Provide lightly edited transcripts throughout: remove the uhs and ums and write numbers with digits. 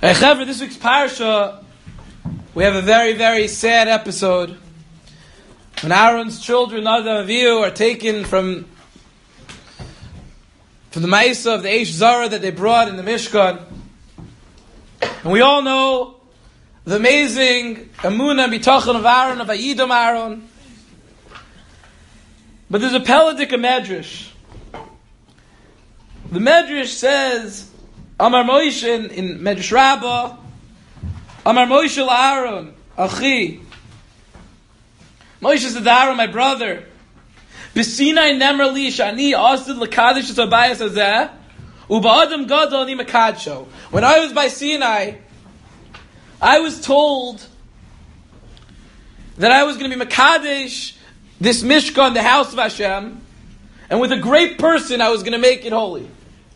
For this week's parsha, we have a very, very sad episode. When Aaron's children, Nadav and Avihu, are taken from the Ma'isa of the Eish Zara that they brought in the Mishkan. And we all know the amazing Emunah and Bitachon of Aaron, of Ayidam Aaron. But there's a Peladik Medrash. The Medrash says, Amar Moshe in Medrash Rabbah, Amar Moshe Aaron, Achi. Moshe said to Aaron, my brother, B'sinai nemar li shani asid l'kadosh es habayis hazeh, u'ba'adam gadol ani mekadsho. When I was by Sinai, I was told that I was going to be Mekadesh, this Mishkan, the house of Hashem, and with a great person I was going to make it holy.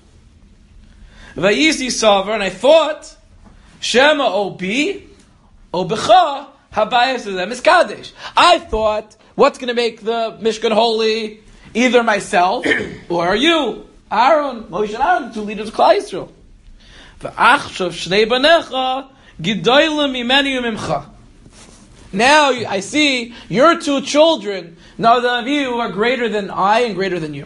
Vayisi Savar, and I thought, Shema Obi, Obecha, Habayis Hazeh Miskadesh. I thought, what's going to make the Mishkan holy? Either myself or you, Aaron, Moshe and Aaron, the two leaders of Klal Yisrael. V'achshav shnei banecha gidolim mimeni umimcha. Now I see your two children, Nadav and Avihu, are greater than I and greater than you.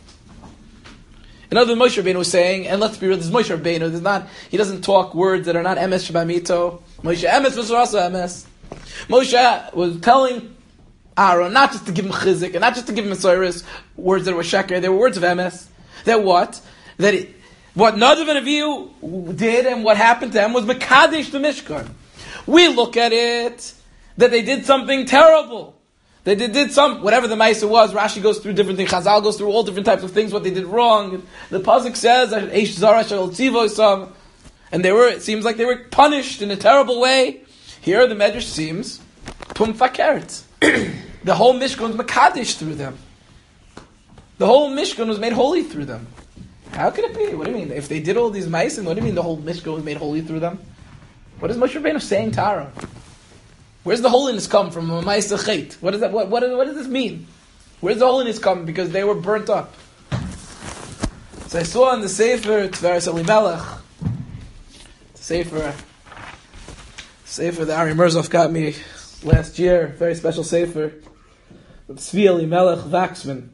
In other words, Moshe Rabbeinu was saying, and let's be real, this is Moshe Rabbeinu, he doesn't talk words that are not emes shabamito. Moshe emes was also emes. Moshe was telling Aaron, not just to give him chizik, and not just to give him Mesiris, words that were sheker, they were words of emes. That what? What Nadav and Avihu did and what happened to them was Mekadesh the Mishkan. We look at it, that they did something terrible. They did some, whatever the Maisa was. Rashi goes through different things. Chazal goes through all different types of things, what they did wrong. The Pasuk says, Eish Zara shel tzivo, and it seems like they were punished in a terrible way. Here the Medrash seems, Pum Fakert. The whole Mishkan was Mekadesh through them. The whole Mishkan was made holy through them. How could it be? What do you mean? If they did all these Maisim, what do you mean the whole Mishkan was made holy through them? What is Moshe Rabbeinu saying to Aaron? Where's the holiness come from? Ma'aseh Chet. What does that? What does this mean? Where's the holiness come? Because they were burnt up. So I saw in the Sefer Tveres Elimelech, Sefer that Ari Merzov got me last year, very special Sefer, Tzvi Elimelech Vaxman.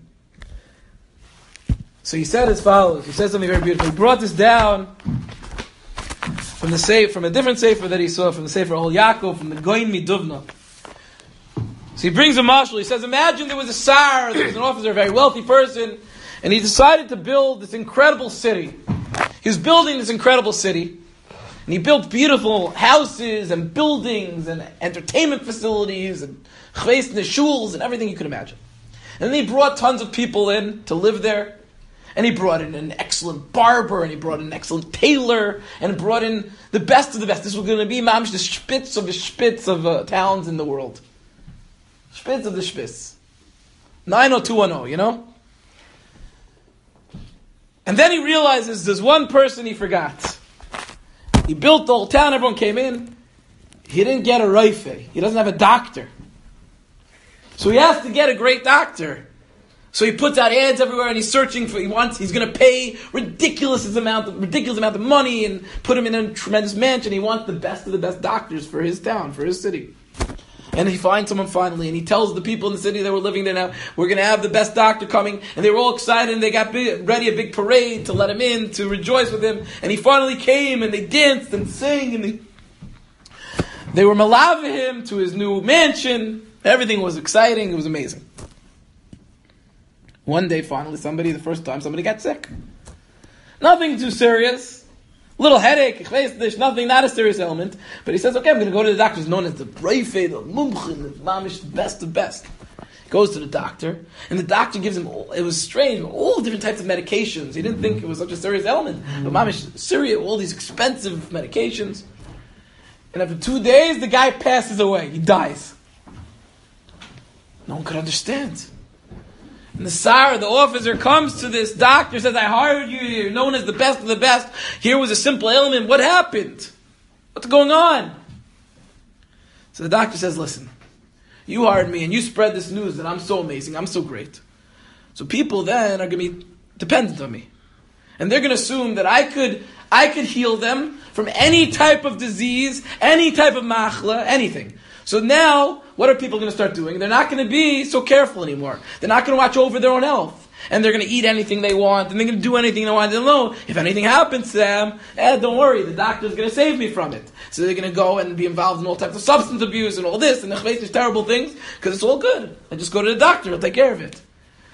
So he said as follows. He said something very beautiful. He brought this down from a different Sefer that he saw, from the Sefer Ol Yaakov, from the Goin Miduvna. So he brings a mashal. He says, imagine there was a Sar, there was an officer, a very wealthy person, and he decided to build this incredible city. He was building this incredible city, and he built beautiful houses and buildings and entertainment facilities and chveis neshuls and everything you could imagine. And then he brought tons of people in to live there. And he brought in an excellent barber, and he brought in an excellent tailor, and brought in the best of the best. This was going to be mamish, the spitz of towns in the world. Spitz of the spitz. 90210, you know? And then he realizes there's one person he forgot. He built the whole town, everyone came in. He didn't get a raife. He doesn't have a doctor. So he has to get a great doctor. So he puts out ads everywhere, and he's searching for. He's going to pay ridiculous amount of money and put him in a tremendous mansion. He wants the best of the best doctors for his town, for his city. And he finds someone finally, and he tells the people in the city that were living there now, we're going to have the best doctor coming. And they were all excited, and they got ready a big parade to let him in, to rejoice with him. And he finally came, and they danced and sang, and they were malava him to his new mansion. Everything was exciting. It was amazing. One day, finally, the first time, somebody got sick. Nothing too serious. Little headache, nothing, not a serious ailment. But he says, okay, I'm going to go to the doctor. He's known as the Reife, the Mumchin, the Mamish, the best of best. He goes to the doctor, and the doctor gives him, it was strange, all different types of medications. He didn't think it was such a serious ailment. But Mamish, Syria, all these expensive medications. And after 2 days, the guy passes away. He dies. No one could understand. And the officer comes to this doctor, says, I hired you, you're known as the best of the best. Here was a simple ailment. What happened? What's going on? So the doctor says, listen, you hired me and you spread this news that I'm so amazing, I'm so great. So people then are going to be dependent on me. And they're going to assume that I I could heal them from any type of disease, any type of machla, anything. So now, what are people going to start doing? They're not going to be so careful anymore. They're not going to watch over their own health. And they're going to eat anything they want, and they're going to do anything they want. They don't know if anything happens to them, don't worry, the doctor's going to save me from it. So they're going to go and be involved in all types of substance abuse and all this, and these terrible things, because it's all good. I just go to the doctor, he'll take care of it.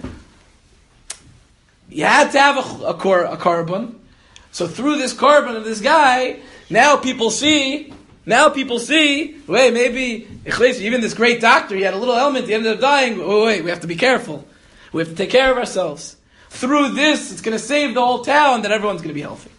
You had to have a korban. So through this korban of this guy, now people see, wait, maybe, even this great doctor, he had a little ailment, he ended up dying. Oh, wait, we have to be careful. We have to take care of ourselves. Through this, it's going to save the whole town, that everyone's going to be healthy.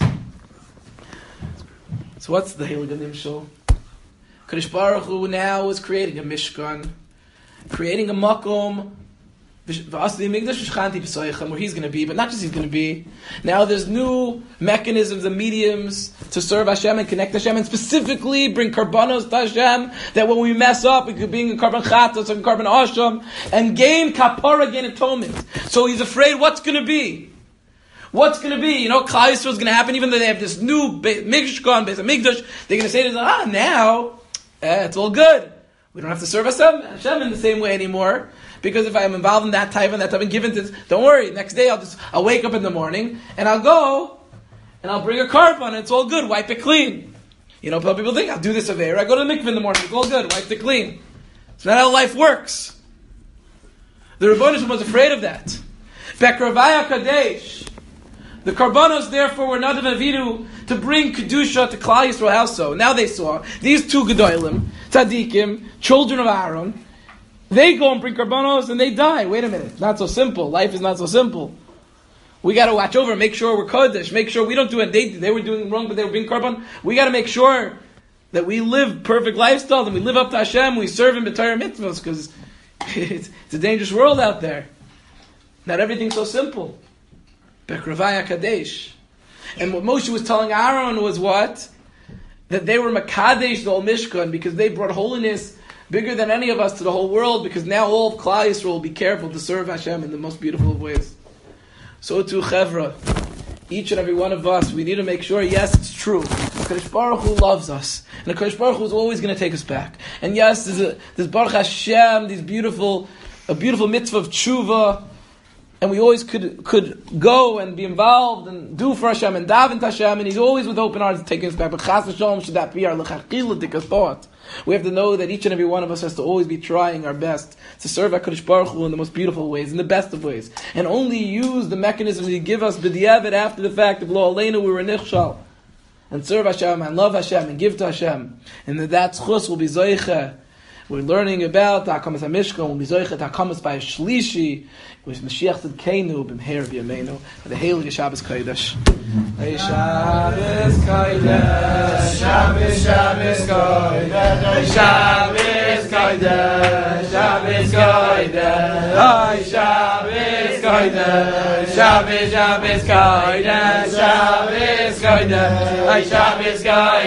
So what's the Heilig Nimshul? Kadosh Baruch Hu now is creating a Mishkan, creating a Makom, where he's going to be, but not just he's going to be. Now there's new mechanisms and mediums to serve Hashem and connect Hashem, and specifically bring karbanos to Hashem, that when we mess up, we could bring a karban chatos and karban asham, and gain kapara, gain atonement. So he's afraid what's going to be. What's going to be? Klal Yisrael is going to happen, even though they have this new Mishkan, Beis HaMikdash, they're going to say to them, now, it's all good. We don't have to serve Hashem in the same way anymore. Because if I'm involved in that type and given to, don't worry, next day I'll wake up in the morning and I'll go and I'll bring a korban and it's all good, wipe it clean. People think, I'll do this Aveira, I go to the mikveh in the morning, it's all good, wipe it clean. It's not how life works. The Rebbeinu Shalom was afraid of that. Bekravaya Kadesh. The Karbanos, therefore, were not an avidu to bring Kedusha to Klal Yisrael house. So now they saw these two Gedolim, Tzadikim, children of Aaron. They go and bring Karbanos and they die. Wait a minute, not so simple. Life is not so simple. We got to watch over, make sure we're Kodesh, make sure we don't do it. They were doing wrong, but they were being Karban. We got to make sure that we live perfect lifestyles and we live up to Hashem, we serve Him b'Torah mitzvahs, because it's a dangerous world out there. Not everything's so simple. Bekravaya Kadesh. And what Moshe was telling Aaron was what? That they were Makadesh, the whole Mishkan, because they brought holiness bigger than any of us to the whole world, because now all of Klal Yisrael will be careful to serve Hashem in the most beautiful of ways. So too, Chevra, each and every one of us, we need to make sure, yes, it's true. HaKadosh Baruch Hu loves us. And HaKadosh Baruch Hu is always going to take us back. And yes, there's Baruch Hashem, a beautiful mitzvah of tshuva, and we always could go and be involved and do for Hashem and daven to Hashem, and He's always with open arms taking us back. But Chas v'Shalom, should that be our l'chachila thought? We have to know that each and every one of us has to always be trying our best to serve HaKadosh Baruch Hu in the most beautiful ways, in the best of ways, and only use the mechanisms He give us b'diavad after the fact of lo aleinu we were nichshal, and serve Hashem and love Hashem and give to Hashem, and that chus will be zoiche. We're learning about the Hakamas HaMishkan, we'll be zoiche to Hakamas by a Shlishi, with Mashiach Tzidkeinu b'mher v'yameinu, for the Heilige Shabbos Kodesh. Hey Shabbos Kodesh, Shabbos Shabbos Kodesh, Shabbos Kodesh, Shabbos Kodesh, Hey Shabbos Kodesh, Shabbos Shabbos Kodesh, Shabbos Kodesh, Hey Shabbos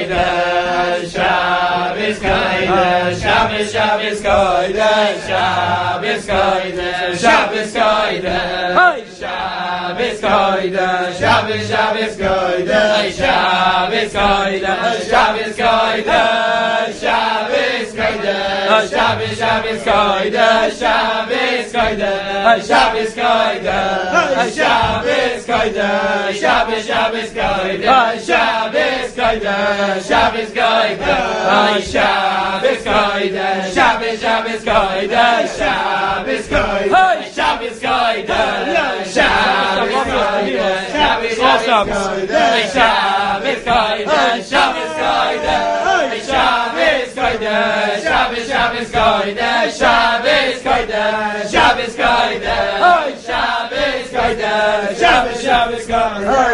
Kodesh, Shabbos Kodesh, Shabbos Shabbos Kodesh, Shabbos Kodesh, Shabbos Kodesh. Hey Shabbos Kodesh, Shabbos Shabbos Kodesh, Shabbos Kodesh, Shabbos Kodesh, Shabbos Kodesh, Shabbos Shabbos Kodesh, Shabbos Kodesh, Shabbos Kodesh, Shabbos Kodesh, Shabbos Shabbos Kodesh, Shabbos Kodesh, Shabbos Kodesh, Shabbos Kodesh, Shabbos Shabbos Kodesh, Shabbos Kodesh, Shabbos Kodesh, Shabbos Kodesh, Shabbos Kodesh, Shabbos Kodesh, Shabbos Kodesh, Shabbos Kodesh, Shabbos Kodesh, Shabbos Shabbos Kodesh, Shabbos Kodesh, Shabbos Kodesh, Shabbos Kodesh, Shabbos Shabbos Kodesh.